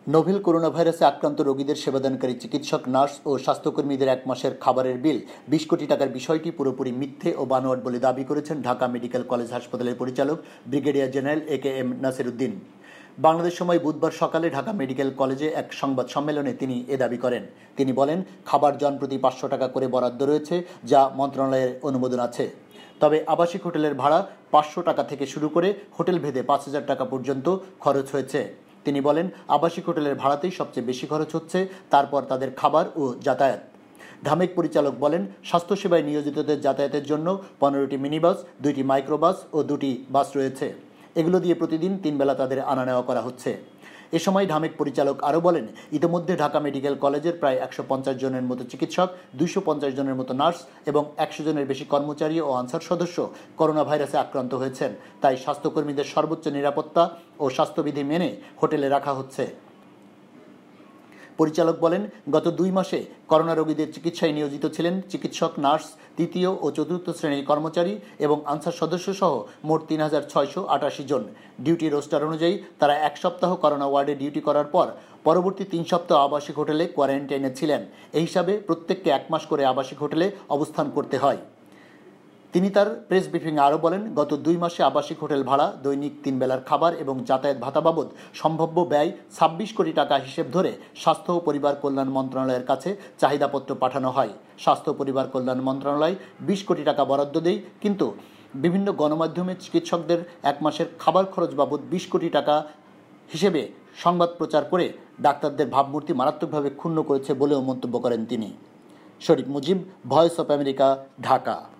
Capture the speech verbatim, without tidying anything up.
Novel corona ভাইরাসে আক্রান্ত রোগীদের সেবাদানকারী চিকিৎসক, নার্স ও স্বাস্থ্যকর্মীদের এক মাসের খাবারের বিল বিশ কোটি টাকার বিষয়টি পুরোপুরি মিথ্যে ও বানোয়াট বলে দাবি করেছেন ঢাকা মেডিকেল কলেজ হাসপাতালের পরিচালক brigadier general A K M Nasir Uddin. Bangladesh সময় বুধবার সকালে ঢাকা মেডিকেল কলেজে এক সংবাদ সম্মেলনে তিনি এ দাবি করেন। তিনি বলেন, খাবার জন প্রতি পাঁচশো টাকা করে বরাদ্দ রয়েছে, যা মন্ত্রণালয়ের অনুমোদন আছে। তবে আবাসিক হোটেলের ভাড়া পাঁচশো টাকা থেকে শুরু করে হোটেল ভেদে পাঁচ হাজার টাকা পর্যন্ত খরচ হয়েছে। তিনি বলেন, আবাসিক হোটেলের ভাড়াতেই সবচেয়ে বেশি খরচ হচ্ছে, তারপর তাদের খাবার ও যাতায়াত। ঢামেক পরিচালক বলেন, স্বাস্থ্যসেবায় নিয়োজিতদের যাতায়াতের জন্য পনেরোটি মিনিবাস, দুইটি মাইক্রোবাস ও দুটি বাস রয়েছে। এগুলো দিয়ে প্রতিদিন তিন বেলা তাদের আনা নেওয়া করা হচ্ছে। এ সময় ঢামেক পরিচালক আরও বলেন, ইতিমধ্যে ঢাকা মেডিকেল কলেজের প্রায় একশো পঞ্চাশ জনের মতো চিকিৎসক, দুইশো পঞ্চাশ জনের মতো নার্স এবং একশো জনের বেশি কর্মচারী ও আনসার সদস্য করোনা ভাইরাসে আক্রান্ত হয়েছেন। তাই স্বাস্থ্যকর্মীদের সর্বোচ্চ নিরাপত্তা ও স্বাস্থ্যবিধি মেনে হোটেলে রাখা হচ্ছে। পরিচালক বলেন, গত দুই মাসে করোনা রোগীদের চিকিৎসায় নিয়োজিত ছিলেন চিকিৎসক, নার্স, তৃতীয় ও চতুর্থ শ্রেণীর কর্মচারী এবং আনসার সদস্য সহ মোট তিন হাজার ছয়শো আটাশি জন। ডিউটি রোস্টার অনুযায়ী তারা এক সপ্তাহ করোনা ওয়ার্ডে ডিউটি করার পর পরবর্তী তিন সপ্তাহ আবাসিক হোটেলে কোয়ারেন্টাইনে ছিলেন। এই হিসাবে প্রত্যেককে এক মাস করে আবাসিক হোটেলে অবস্থান করতে হয়। তিনি তার প্রেস ব্রিফিংয়ে আরও বলেন, গত দুই মাসে আবাসিক হোটেল ভাড়া, দৈনিক তিন বেলার খাবার এবং যাতায়াত ভাতা বাবদ সম্ভাব্য ব্যয় ছাব্বিশ কোটি টাকা হিসেব ধরে স্বাস্থ্য ও পরিবার কল্যাণ মন্ত্রণালয়ের কাছে চাহিদাপত্র পাঠানো হয়। স্বাস্থ্য ও পরিবার কল্যাণ মন্ত্রণালয় বিশ কোটি টাকা বরাদ্দ দেয়, কিন্তু বিভিন্ন গণমাধ্যমে চিকিৎসকদের এক মাসের খাবার খরচ বাবদ বিশ কোটি টাকা হিসেবে সংবাদ প্রচার করে ডাক্তারদের ভাবমূর্তি মারাত্মকভাবে ক্ষুণ্ণ করেছে বলেও মন্তব্য করেন তিনি। Sharif Mujib, Voice of America, Dhaka.